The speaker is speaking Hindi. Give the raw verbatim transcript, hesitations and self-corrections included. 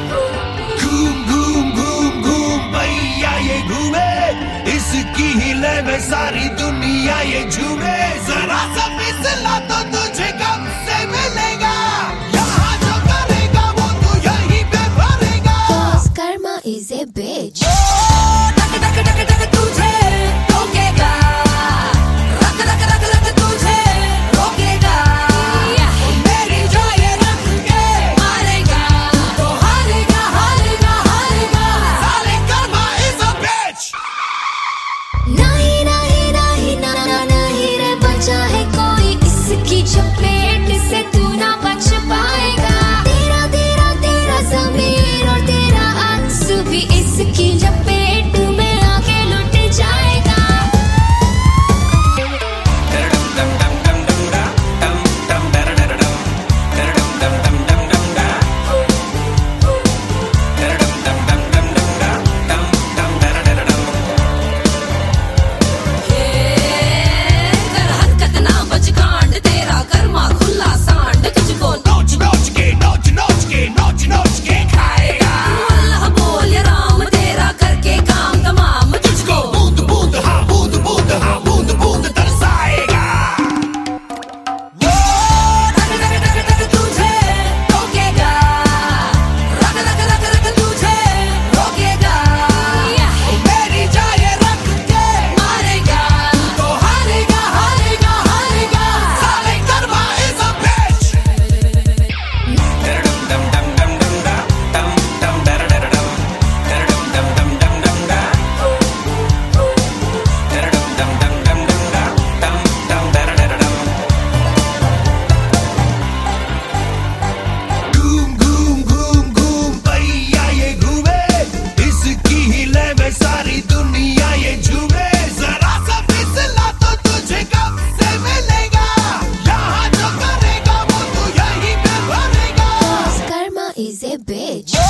घूम घूम घूम घूम भैया ये घूमे, इसकी हिले में सारी दुनिया ये झूमे। जरा सा फिसला तो तुझे कब से मिलेगा, यहाँ जो करेगा वो तू यहीं पे भरेगा। Cause karma is a bitch. टक टक टक टक तुझे रोकेगा, रख रख रख रख तुझे रोकेगा। मेरी जो ये रख के मारेगा, तो हारेगा हारेगा हारेगा। साले कर्मा is a bitch। नहीं नहीं नहीं ना ना नहीं रे बचा है कोई इसकी चपेट से तू ना बच पाएगा। तेरा तेरा तेरा ज़मीर और तेरा अक्स भी इसकी चपेट में आके लुट जाएगा। कर हरकत ना बच कांड, तेरा कर्मा खुला सांड तुझको नोच नोच के नोच नोच के नोच नोच के खाएगा। अल्लाह बोल या राम, तेरा करके काम तमाम तुझको बूंद बूंद हाँ बूंद बूंद हाँ बूंद बूंद तरसाएगा। टक टक टक टक तुझे रोकेगा, रख रख रख रख तुझे रोकेगा। मेरी जाए रख के मारेगा, तो हारेगा हारेगा हारेगा। साले कर्मा is a bitch। घूम घूम घूम घूम भैया ये घूमे, इसकी हिले में सारी दुनिया ये झूमे। जरा सा फिसला तो तुझे कब से मिलेगा, यहाँ जो करेगा वो तू यहीं पे भरेगा। Karma is a bitch.